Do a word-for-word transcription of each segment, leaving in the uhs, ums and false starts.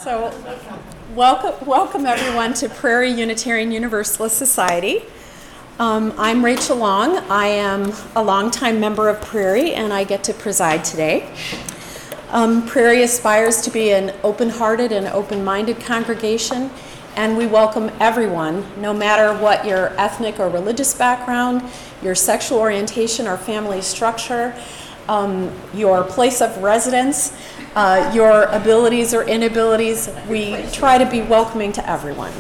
So, welcome, welcome everyone to Prairie Unitarian Universalist Society. Um, I'm Rachel Long. I am a longtime member of Prairie, and I get to preside today. Um, Prairie aspires to be an open-hearted and open-minded congregation, and we welcome everyone, no matter what your ethnic or religious background, your sexual orientation or family structure, um, your place of residence, uh, your abilities or inabilities. We try to be welcoming to everyone.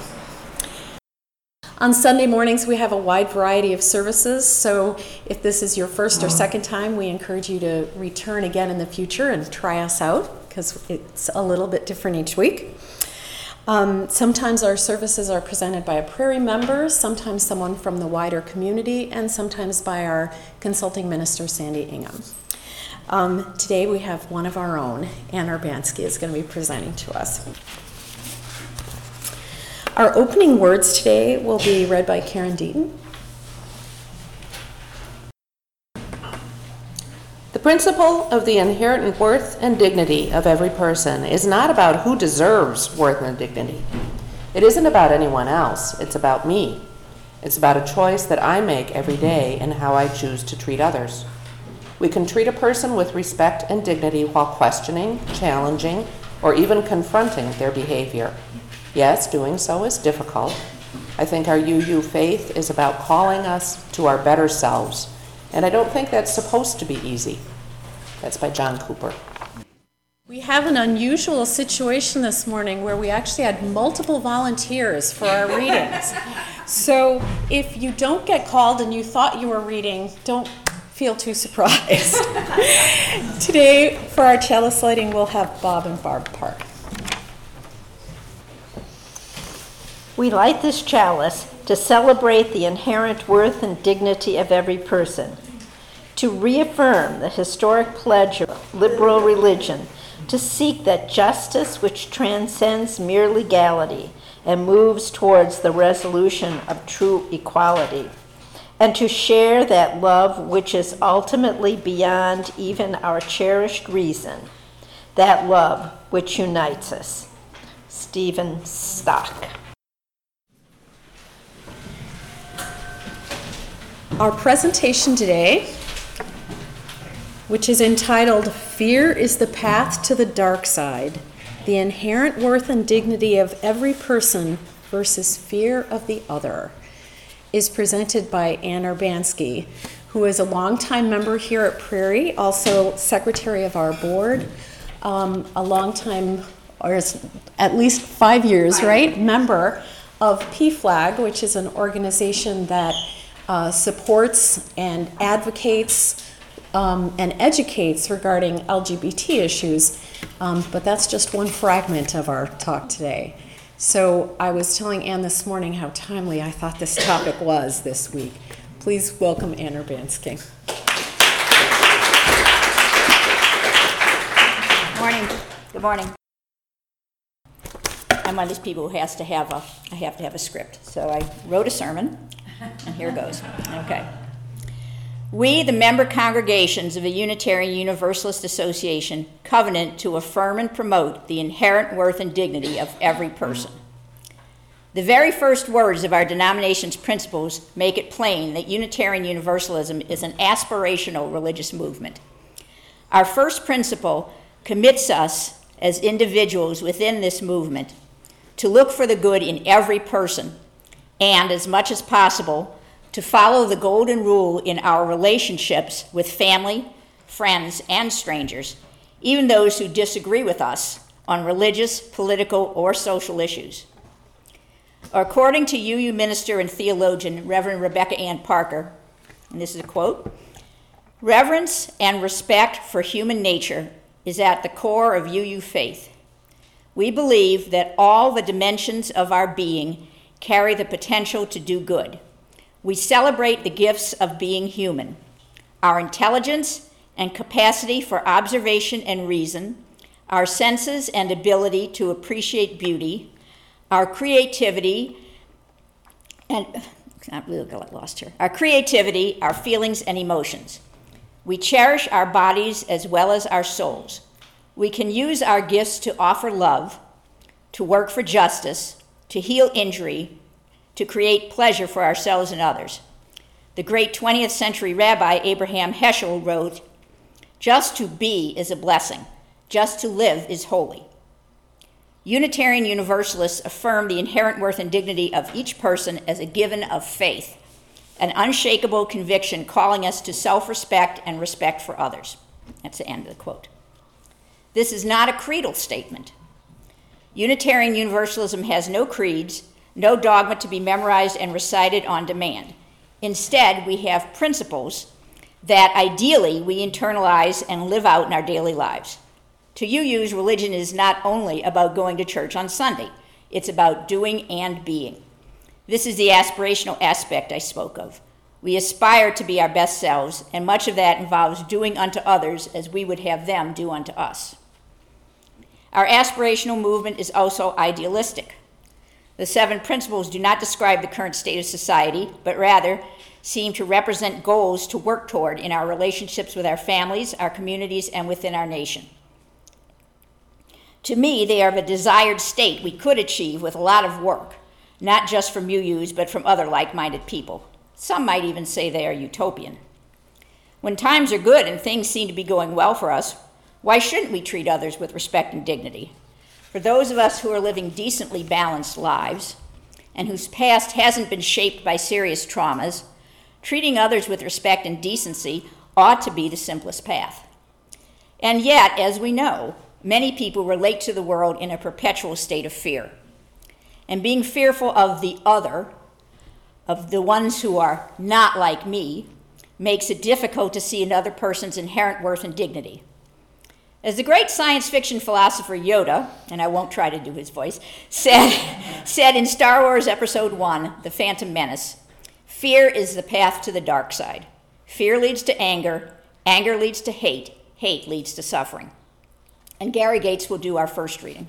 On Sunday mornings, we have a wide variety of services, so if this is your first or second time, we encourage you to return again in the future and try us out, because it's a little bit different each week. Um, sometimes our services are presented by a Prairie member, sometimes someone from the wider community, and sometimes by our consulting minister, Sandy Ingham. Um, today we have one of our own. Ann Urbanski is going to be presenting to us. Our opening words today will be read by Karen Deaton. The principle of the inherent worth and dignity of every person is not about who deserves worth and dignity. It isn't about anyone else. It's about me. It's about a choice that I make every day in how I choose to treat others. We can treat a person with respect and dignity while questioning, challenging, or even confronting their behavior. Yes, doing so is difficult. I think our U U faith is about calling us to our better selves, and I don't think that's supposed to be easy. That's by John Cooper. We have an unusual situation this morning where we actually had multiple volunteers for our readings. So if you don't get called and you thought you were reading, don't feel too surprised. Today, for our chalice lighting, we'll have Bob and Barb Park. We light this chalice to celebrate the inherent worth and dignity of every person, to reaffirm the historic pledge of liberal religion, to seek that justice which transcends mere legality and moves towards the resolution of true equality, and to share that love which is ultimately beyond even our cherished reason, that love which unites us. Stephen Stock. Our presentation today, which is entitled Fear is the Path to the Dark Side, the Inherent Worth and Dignity of Every Person versus Fear of the Other, is presented by Ann Urbanski, who is a longtime member here at Prairie, also secretary of our board, um, a longtime, or at least five years, right, member of P FLAG, which is an organization that uh, supports and advocates um, and educates regarding L G B T issues, um, but that's just one fragment of our talk today. So I was telling Ann this morning how timely I thought this topic was this week. Please welcome Ann Urbanski. Morning. Good morning. I'm one of these people who has to have a, I have to have a script. So I wrote a sermon, and here it goes. Okay. We, the member congregations of the Unitarian Universalist Association, covenant to affirm and promote the inherent worth and dignity of every person. The very first words of our denomination's principles make it plain that Unitarian Universalism is an aspirational religious movement. Our first principle commits us as individuals within this movement to look for the good in every person and, as much as possible, to follow the golden rule in our relationships with family, friends, and strangers, even those who disagree with us on religious, political, or social issues. According to U U minister and theologian Reverend Rebecca Ann Parker, and this is a quote, "Reverence and respect for human nature is at the core of U U faith. We believe that all the dimensions of our being carry the potential to do good. We celebrate the gifts of being human, our intelligence and capacity for observation and reason, our senses and ability to appreciate beauty, our creativity, and I really got lost here, our creativity, our feelings and emotions. We cherish our bodies as well as our souls. We can use our gifts to offer love. to work for justice, to heal injury, to create pleasure for ourselves and others. The great twentieth century rabbi Abraham Heschel wrote, "Just to be is a blessing. Just to live is holy." Unitarian Universalists affirm the inherent worth and dignity of each person as a given of faith, an unshakable conviction calling us to self-respect and respect for others. That's the end of the quote. This is not a creedal statement. Unitarian Universalism has no creeds, no dogma to be memorized and recited on demand. Instead, we have principles that ideally we internalize and live out in our daily lives. To U U's, religion is not only about going to church on Sunday, it's about doing and being. This is the aspirational aspect I spoke of. We aspire to be our best selves, and much of that involves doing unto others as we would have them do unto us. Our aspirational movement is also idealistic. The seven principles do not describe the current state of society, but rather seem to represent goals to work toward in our relationships with our families, our communities, and within our nation. To me, they are of a desired state we could achieve with a lot of work, not just from U U's, but from other like-minded people. Some might even say they are utopian. When times are good and things seem to be going well for us, why shouldn't we treat others with respect and dignity? For those of us who are living decently balanced lives and whose past hasn't been shaped by serious traumas, treating others with respect and decency ought to be the simplest path. And yet, as we know, many people relate to the world in a perpetual state of fear. And being fearful of the other, of the ones who are not like me, makes it difficult to see another person's inherent worth and dignity. As the great science fiction philosopher Yoda, and I won't try to do his voice, said, said in Star Wars Episode one, The Phantom Menace, fear is the path to the dark side. Fear leads to anger, anger leads to hate, hate leads to suffering. And Gary Gates will do our first reading.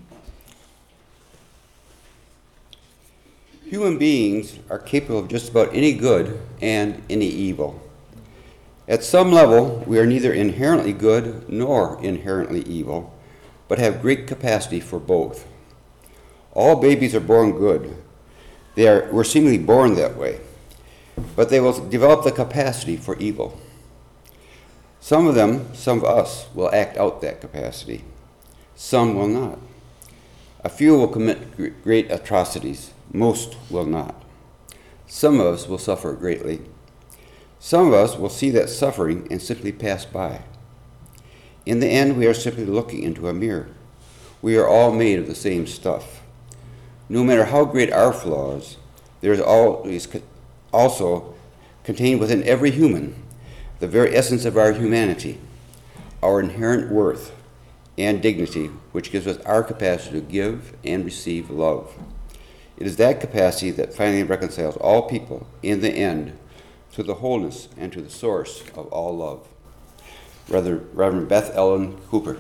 Human beings are capable of just about any good and any evil. At some level, we are neither inherently good nor inherently evil, but have great capacity for both. All babies are born good. They are, were seemingly born that way, but they will develop the capacity for evil. Some of them, some of us, will act out that capacity. Some will not. A few will commit great atrocities. Most will not. Some of us will suffer greatly. Some of us will see that suffering and simply pass by. In the end, we are simply looking into a mirror. We are all made of the same stuff. No matter how great our flaws, there is always also contained within every human the very essence of our humanity, our inherent worth and dignity, which gives us our capacity to give and receive love. It is that capacity that finally reconciles all people in the end to the wholeness and to the source of all love. Reverend Beth Ellen Cooper.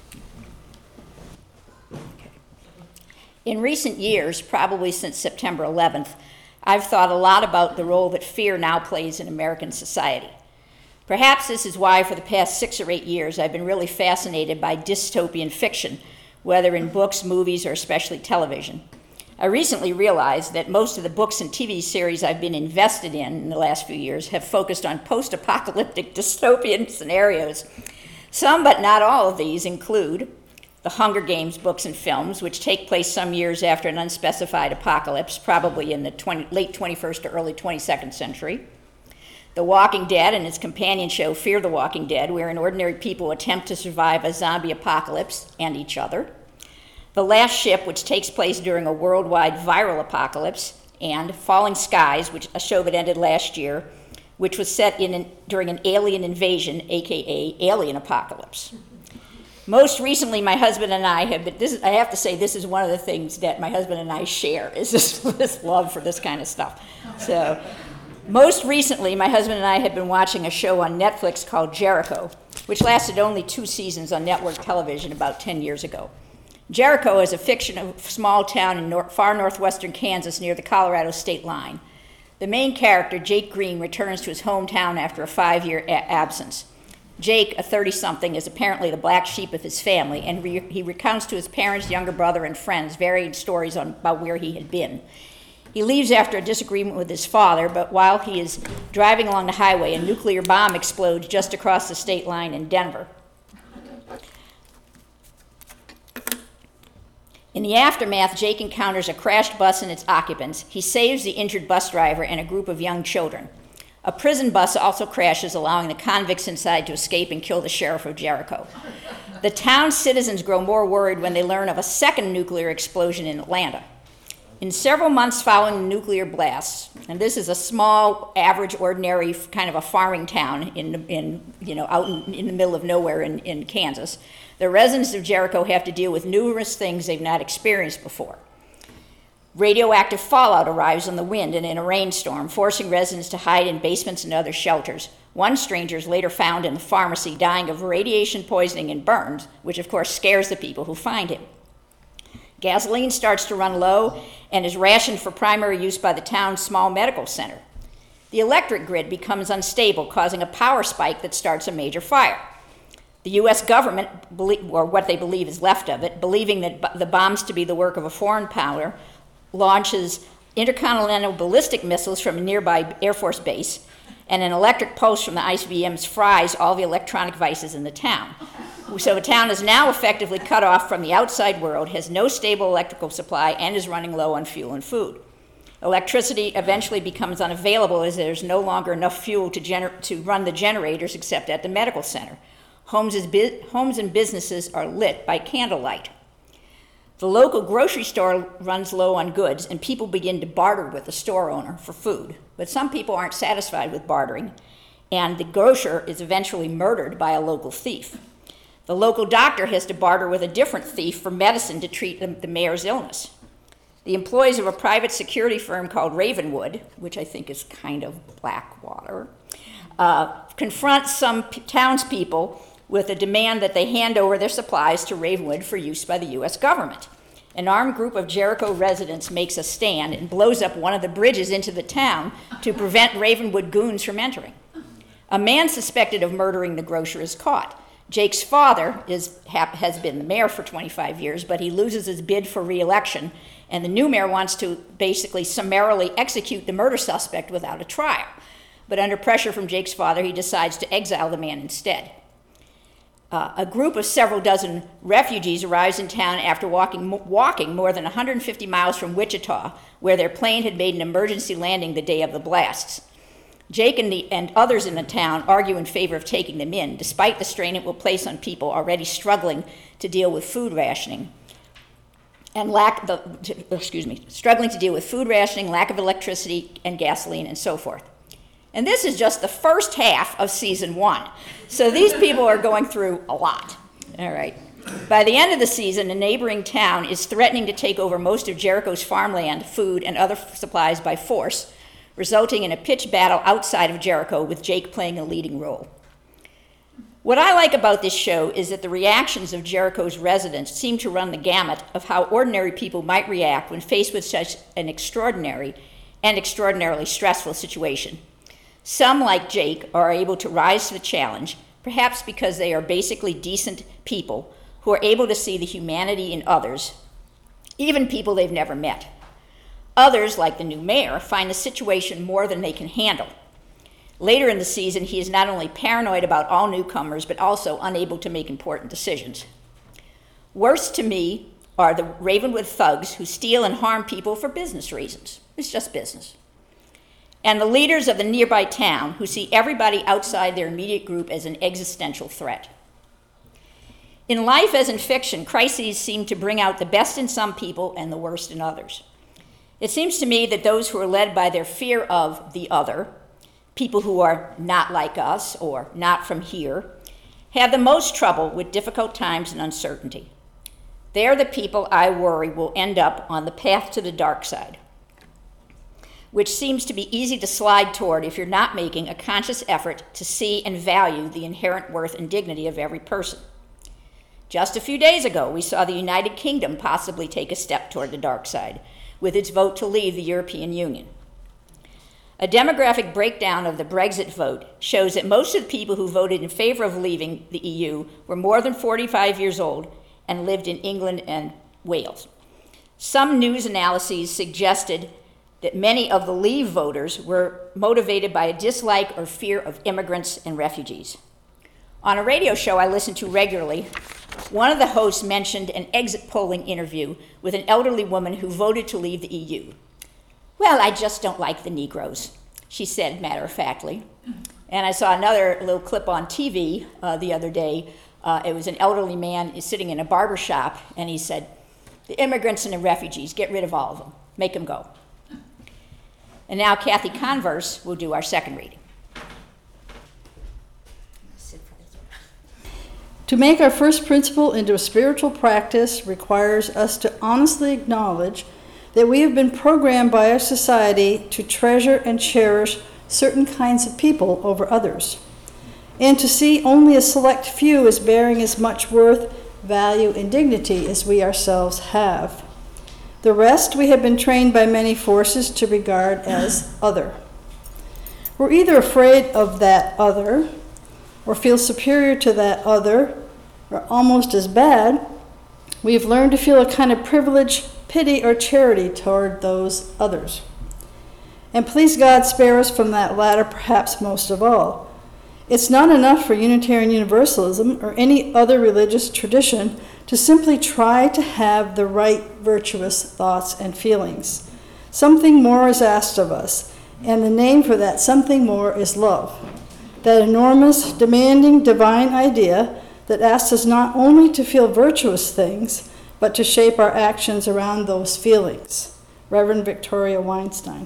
In recent years, probably since September eleventh, I've thought a lot about the role that fear now plays in American society. Perhaps this is why for the past six or eight years I've been really fascinated by dystopian fiction, whether in books, movies, or especially television. I recently realized that most of the books and T V series I've been invested in in the last few years have focused on post-apocalyptic dystopian scenarios. Some, but not all of these, include the Hunger Games books and films, which take place some years after an unspecified apocalypse, probably in the twenty, late twenty-first or early twenty-second century. The Walking Dead and its companion show, Fear the Walking Dead, wherein ordinary people attempt to survive a zombie apocalypse and each other. The Last Ship, which takes place during a worldwide viral apocalypse, and Falling Skies, which a show that ended last year, which was set in an, during an alien invasion, aka alien apocalypse. Most recently, my husband and I have been, this is, I have to say, this is one of the things that my husband and I share, is this, this love for this kind of stuff. So, most recently, my husband and I have been watching a show on Netflix called Jericho, which lasted only two seasons on network television about ten years ago. Jericho is a fiction of a small town in nor- far northwestern Kansas near the Colorado state line. The main character, Jake Green, returns to his hometown after a five-year a- absence. Jake, a thirty-something, is apparently the black sheep of his family, and re- he recounts to his parents, younger brother, and friends varied stories on, about where he had been. He leaves after a disagreement with his father, but while he is driving along the highway, a nuclear bomb explodes just across the state line in Denver. In the aftermath, Jake encounters a crashed bus and its occupants. He saves the injured bus driver and a group of young children. A prison bus also crashes, allowing the convicts inside to escape and kill the sheriff of Jericho. The town's citizens grow more worried when they learn of a second nuclear explosion in Atlanta. In several months following the nuclear blasts, and this is a small, average, ordinary kind of a farming town in, in you know, out in, in the middle of nowhere in, in Kansas, the residents of Jericho have to deal with numerous things they've not experienced before. Radioactive fallout arrives on the wind and in a rainstorm, forcing residents to hide in basements and other shelters. One stranger is later found in the pharmacy dying of radiation poisoning and burns, which of course scares the people who find him. Gasoline starts to run low and is rationed for primary use by the town's small medical center. The electric grid becomes unstable, causing a power spike that starts a major fire. The U S government, or what they believe is left of it, believing that the bombs to be the work of a foreign power, launches intercontinental ballistic missiles from a nearby Air Force base, and an electric pulse from the I C B Ms fries all the electronic devices in the town. So the town is now effectively cut off from the outside world, has no stable electrical supply, and is running low on fuel and food. Electricity eventually becomes unavailable as there's no longer enough fuel to, gener- to run the generators except at the medical center. Homes, is bu- homes and businesses are lit by candlelight. The local grocery store runs low on goods, and people begin to barter with the store owner for food. But some people aren't satisfied with bartering, and the grocer is eventually murdered by a local thief. The local doctor has to barter with a different thief for medicine to treat the, the mayor's illness. The employees of a private security firm called Ravenwood, which I think is kind of Blackwater, uh, confront some p- townspeople with a demand that they hand over their supplies to Ravenwood for use by the U S government. An armed group of Jericho residents makes a stand and blows up one of the bridges into the town to prevent Ravenwood goons from entering. A man suspected of murdering the grocer is caught. Jake's father is, has been the mayor for twenty-five years, but he loses his bid for re-election, and the new mayor wants to basically summarily execute the murder suspect without a trial. But under pressure from Jake's father, he decides to exile the man instead. Uh, a group of several dozen refugees arrives in town after walking, walking more than one hundred fifty miles from Wichita, where their plane had made an emergency landing the day of the blasts. Jake and, the, and others in the town argue in favor of taking them in, despite the strain it will place on people already struggling to deal with food rationing and lack the, to, excuse me, struggling to deal with food rationing, lack of electricity and gasoline, and so forth. And this is just the first half of season one. So these people are going through a lot. All right. By the end of the season, a neighboring town is threatening to take over most of Jericho's farmland, food, and other supplies by force, resulting in a pitched battle outside of Jericho with Jake playing a leading role. What I like about this show is that the reactions of Jericho's residents seem to run the gamut of how ordinary people might react when faced with such an extraordinary and extraordinarily stressful situation. Some, like Jake, are able to rise to the challenge, perhaps because they are basically decent people who are able to see the humanity in others, even people they've never met. Others, like the new mayor, find the situation more than they can handle. Later in the season, he is not only paranoid about all newcomers, but also unable to make important decisions. Worst to me are the Ravenwood thugs who steal and harm people for business reasons. It's just business. And the leaders of the nearby town who see everybody outside their immediate group as an existential threat. In life as in fiction, crises seem to bring out the best in some people and the worst in others. It seems to me that those who are led by their fear of the other, people who are not like us or not from here, have the most trouble with difficult times and uncertainty. They are the people I worry will end up on the path to the dark side, which seems to be easy to slide toward if you're not making a conscious effort to see and value the inherent worth and dignity of every person. Just a few days ago, we saw the United Kingdom possibly take a step toward the dark side with its vote to leave the European Union. A demographic breakdown of the Brexit vote shows that most of the people who voted in favor of leaving the E U were more than forty-five years old and lived in England and Wales. Some news analyses suggested that many of the Leave voters were motivated by a dislike or fear of immigrants and refugees. On a radio show I listen to regularly, one of the hosts mentioned an exit polling interview with an elderly woman who voted to leave the E U. "Well, I just don't like the Negroes," she said matter-of-factly. And I saw another little clip on T V uh, the other day. Uh, it was an elderly man sitting in a barber shop, and he said, "The immigrants and the refugees, get rid of all of them, make them go." And now Kathy Converse will do our second reading. To make our first principle into a spiritual practice requires us to honestly acknowledge that we have been programmed by our society to treasure and cherish certain kinds of people over others, and to see only a select few as bearing as much worth, value, and dignity as we ourselves have. The rest we have been trained by many forces to regard as other. We're either afraid of that other, or feel superior to that other, or almost as bad, we've learned to feel a kind of privilege, pity, or charity toward those others. And please God, spare us from that latter perhaps most of all. It's not enough for Unitarian Universalism or any other religious tradition to simply try to have the right virtuous thoughts and feelings. Something more is asked of us, and the name for that something more is love. That enormous, demanding, divine idea that asks us not only to feel virtuous things, but to shape our actions around those feelings. Reverend Victoria Weinstein.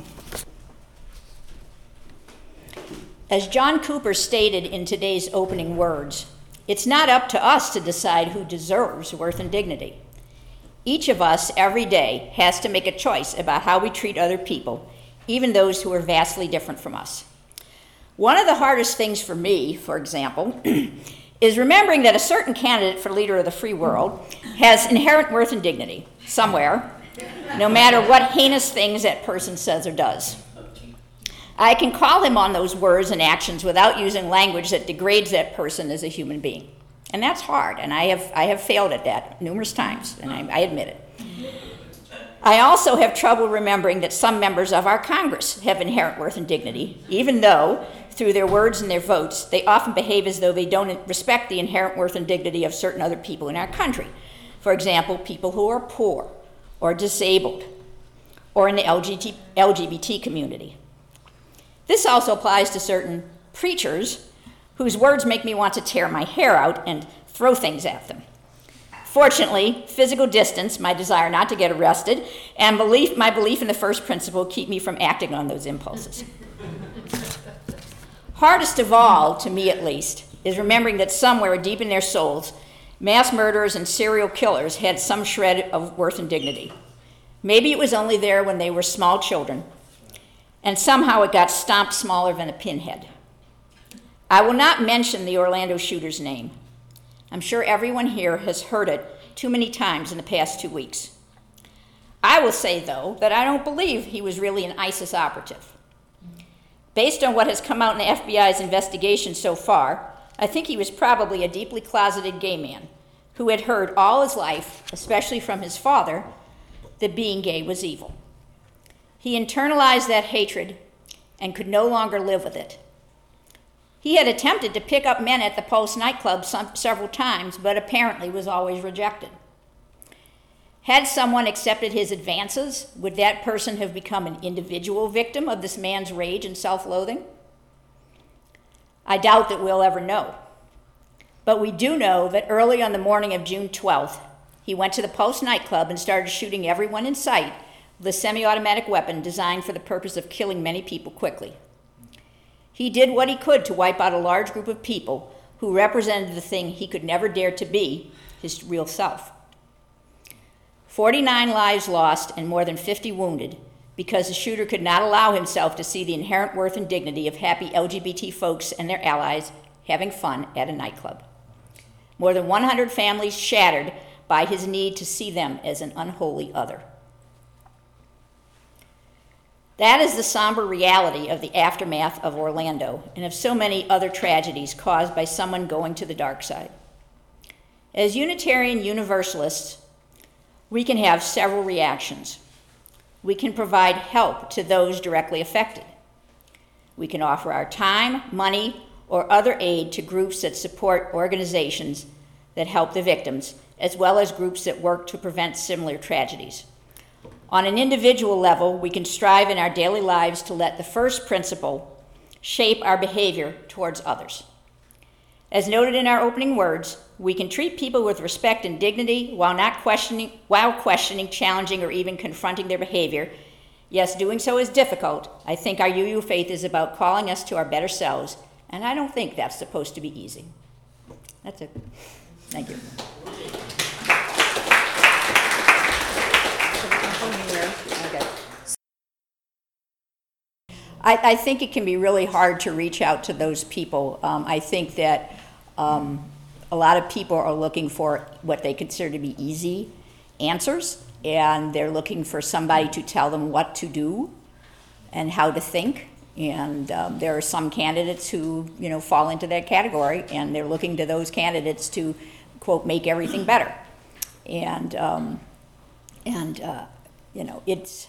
As John Cooper stated in today's opening words, it's not up to us to decide who deserves worth and dignity. Each of us every day has to make a choice about how we treat other people, even those who are vastly different from us. One of the hardest things for me, for example, is remembering that a certain candidate for leader of the free world has inherent worth and dignity somewhere, no matter what heinous things that person says or does. I can call him on those words and actions without using language that degrades that person as a human being. And that's hard, and I have, I have failed at that numerous times, and I, I admit it. I also have trouble remembering that some members of our Congress have inherent worth and dignity, even though, through their words and their votes, they often behave as though they don't respect the inherent worth and dignity of certain other people in our country. For example, people who are poor, or disabled, or in the L G B T community. This also applies to certain preachers whose words make me want to tear my hair out and throw things at them. Fortunately, physical distance, my desire not to get arrested, and belief, my belief in the first principle keep me from acting on those impulses. Hardest of all, to me at least, is remembering that somewhere deep in their souls, mass murderers and serial killers had some shred of worth and dignity. Maybe it was only there when they were small children, and somehow it got stomped smaller than a pinhead. I will not mention the Orlando shooter's name. I'm sure everyone here has heard it too many times in the past two weeks. I will say, though, that I don't believe he was really an ISIS operative. Based on what has come out in the F B I's investigation so far, I think he was probably a deeply closeted gay man who had heard all his life, especially from his father, that being gay was evil. He internalized that hatred and could no longer live with it. He had attempted to pick up men at the Pulse nightclub some, several times, but apparently was always rejected. Had someone accepted his advances, would that person have become an individual victim of this man's rage and self-loathing? I doubt that we'll ever know. But we do know that early on the morning of June twelfth, he went to the Pulse nightclub and started shooting everyone in sight with a semi-automatic weapon designed for the purpose of killing many people quickly. He did what he could to wipe out a large group of people who represented the thing he could never dare to be, his real self. forty-nine lives lost and more than fifty wounded because the shooter could not allow himself to see the inherent worth and dignity of happy L G B T folks and their allies having fun at a nightclub. More than one hundred families shattered by his need to see them as an unholy other. That is the somber reality of the aftermath of Orlando and of so many other tragedies caused by someone going to the dark side. As Unitarian Universalists, we can have several reactions. We can provide help to those directly affected. We can offer our time, money, or other aid to groups that support organizations that help the victims, as well as groups that work to prevent similar tragedies. On an individual level, we can strive in our daily lives to let the first principle shape our behavior towards others. As noted in our opening words, we can treat people with respect and dignity while not questioning, while questioning, challenging, or even confronting their behavior. Yes, doing so is difficult. I think our U U faith is about calling us to our better selves, and I don't think that's supposed to be easy. That's it. Thank you. Okay. I, I think it can be really hard to reach out to those people. Um, I think that um, a lot of people are looking for what they consider to be easy answers, and they're looking for somebody to tell them what to do and how to think. And um, there are some candidates who, you know, fall into that category, and they're looking to those candidates to, quote, make everything better. And um, and uh, you know, it's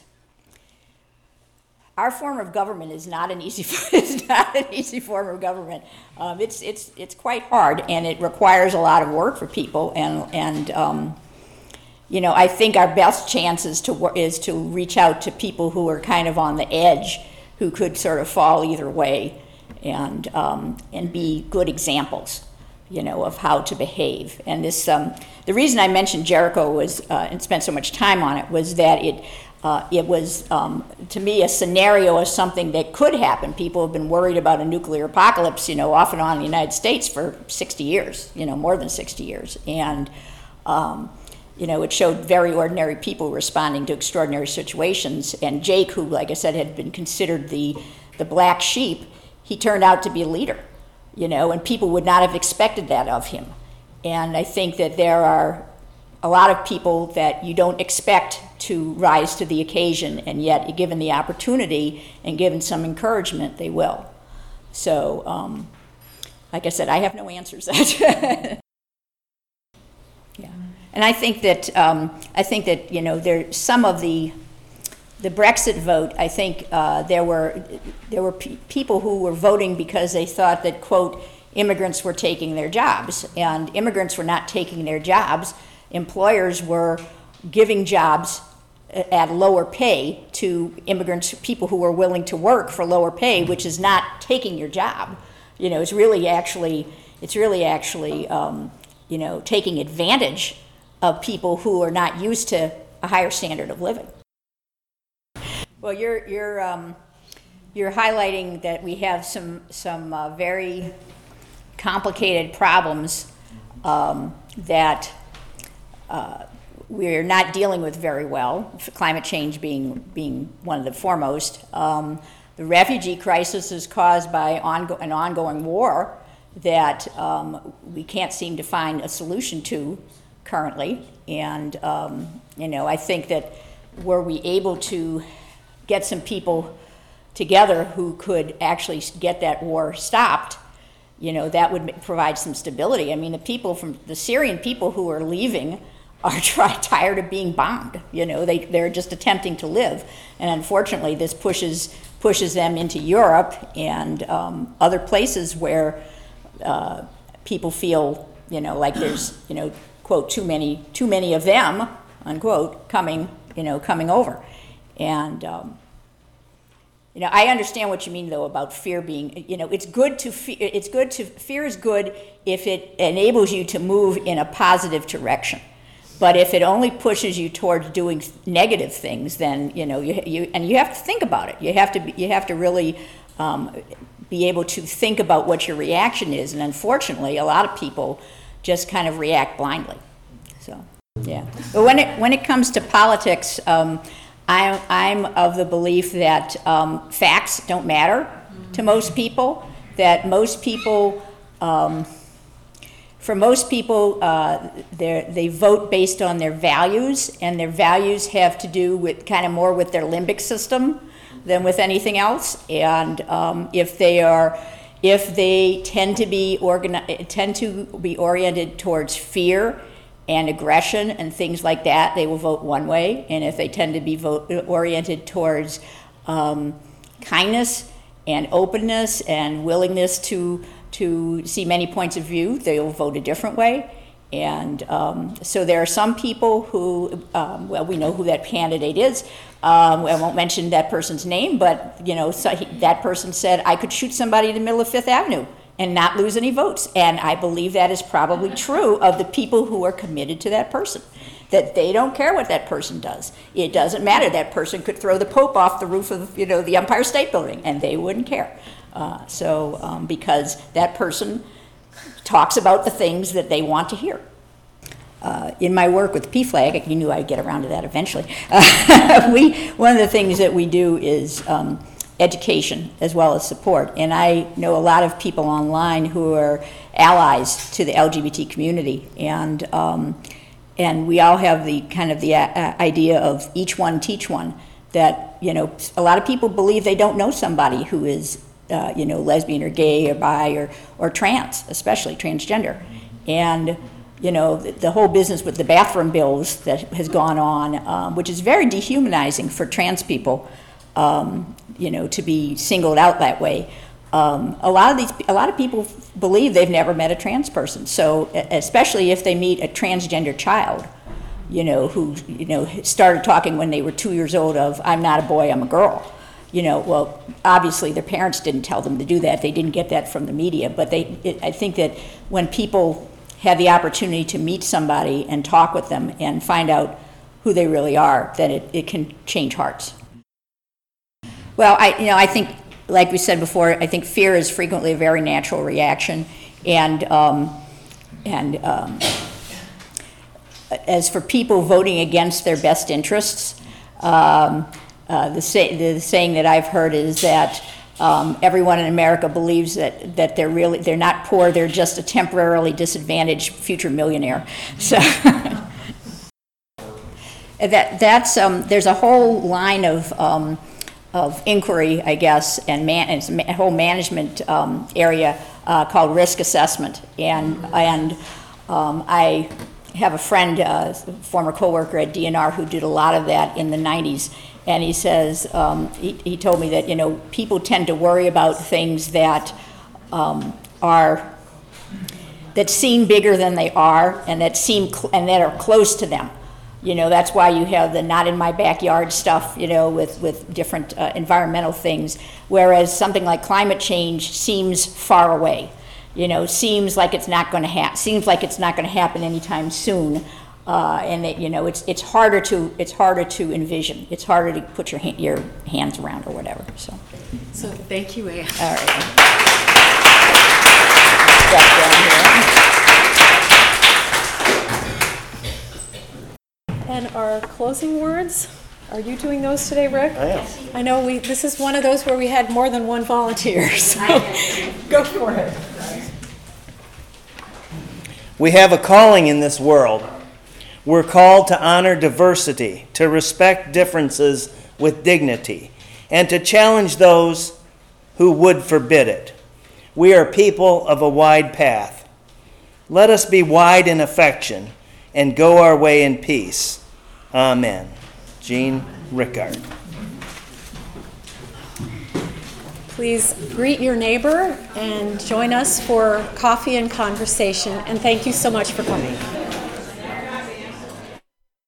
our form of government is not an easy it's not an easy form of government. Um, it's it's it's quite hard, and it requires a lot of work for people. And and um, you know, I think our best chance is to wor- is to reach out to people who are kind of on the edge, who could sort of fall either way, and um, and be good examples, you know, of how to behave. And this, um, the reason I mentioned Jericho was uh, and spent so much time on it was that it uh, it was um, to me a scenario of something that could happen. People have been worried about a nuclear apocalypse, you know, off and on in the United States for sixty years, you know, more than sixty years, and. Um, You know, it showed very ordinary people responding to extraordinary situations. And Jake, who, like I said, had been considered the, the black sheep, he turned out to be a leader, you know, and people would not have expected that of him. And I think that there are a lot of people that you don't expect to rise to the occasion, and yet, given the opportunity and given some encouragement, they will. So, um, like I said, I have no answers. Yeah. And I think that um, I think that you know there some of the the Brexit vote. I think uh, there were there were pe- people who were voting because they thought that, quote, immigrants were taking their jobs, and immigrants were not taking their jobs. Employers were giving jobs at lower pay to immigrants, people who were willing to work for lower pay, which is not taking your job. You know, it's really actually it's really actually um, you know taking advantage of people who are not used to a higher standard of living. Well, you're you're um, you're highlighting that we have some some uh, very complicated problems um, that uh, we're not dealing with very well. Climate change being being one of the foremost. Um, the refugee crisis is caused by ongo- an ongoing war that um, we can't seem to find a solution to currently, and um, you know, I think that were we able to get some people together who could actually get that war stopped, you know, that would provide some stability. I mean, the people from the Syrian people who are leaving are try, tired of being bombed. You know, they they're just attempting to live, and unfortunately, this pushes pushes them into Europe and um, other places where uh, people feel, you know, like there's, you know, quote, too many, too many of them, unquote, coming, you know, coming over. And, um, you know, I understand what you mean, though, about fear being, you know, it's good to, fe- it's good to, fear is good if it enables you to move in a positive direction. But if it only pushes you towards doing negative things, then, you know, you, you and you have to think about it. You have to, be, you have to really um, be able to think about what your reaction is. And unfortunately, a lot of people just kind of react blindly. So, yeah. But when it when it comes to politics, um, I'm I'm of the belief that um, facts don't matter to most people. That most people, um, for most people, uh, they vote based on their values, and their values have to do with kind of more with their limbic system. than with anything else. And um, if they are, if they tend to be organi- tend to be oriented towards fear and aggression and things like that, they will vote one way. And if they tend to be vote oriented towards um, kindness and openness and willingness to to see many points of view, they will vote a different way. And um, so there are some people who, um, well, we know who that candidate is. Um, I won't mention that person's name, but you know, so he, that person said, I could shoot somebody in the middle of Fifth Avenue and not lose any votes. And I believe that is probably true of the people who are committed to that person, that they don't care what that person does. It doesn't matter. That person could throw the Pope off the roof of, you know, the Empire State Building, and they wouldn't care. Uh, so, um, because that person talks about the things that they want to hear. Uh, in my work with P FLAG, you knew I'd get around to that eventually. Uh, we, one of the things that we do is um, education as well as support. And I know a lot of people online who are allies to the L G B T community, and um, and we all have the kind of the uh, idea of each one teach one. That, you know, a lot of people believe they don't know somebody who is uh, you know, lesbian or gay or bi or or trans, especially transgender, and you know, the, the whole business with the bathroom bills that has gone on, um, which is very dehumanizing for trans people, um, you know, to be singled out that way. Um, a lot of these, a lot of people believe they've never met a trans person. So, especially if they meet a transgender child, you know, who, you know, started talking when they were two years old of, I'm not a boy, I'm a girl. You know, well, obviously their parents didn't tell them to do that. They didn't get that from the media. But they, it, I think that when people have the opportunity to meet somebody and talk with them and find out who they really are, then it, it can change hearts. Well, I, you know, I think, like we said before, I think fear is frequently a very natural reaction. And, um, and um, as for people voting against their best interests, um, uh, the, say, the saying that I've heard is that Um, everyone in America believes that, that they're really, they're not poor, they're just a temporarily disadvantaged future millionaire. So that, that's, um, there's a whole line of, um, of inquiry, I guess, and, man, and it's a whole management um, area uh, called risk assessment. And, and um, I have a friend, uh, former coworker at D N R, who did a lot of that in the nineties. And he says, um, he, he told me that, you know, people tend to worry about things that um, are, that seem bigger than they are, and that seem, cl- and that are close to them. You know, that's why you have the not in my backyard stuff, you know, with, with different uh, environmental things, whereas something like climate change seems far away. You know, seems like it's not gonna happen, seems like it's not gonna happen anytime soon. Uh, and it, you know, it's it's harder to it's harder to envision. It's harder to put your ha- your hands around or whatever. So, So thank you, Anne. all right. Step down here. And our closing words, are you doing those today, Rick? I am. I know we. This is one of those where we had more than one volunteer. So go for it. We have a calling in this world. We're called to honor diversity, to respect differences with dignity, and to challenge those who would forbid it. We are people of a wide path. Let us be wide in affection and go our way in peace. Amen. Jean Rickard. Please greet your neighbor and join us for coffee and conversation. And thank you so much for coming.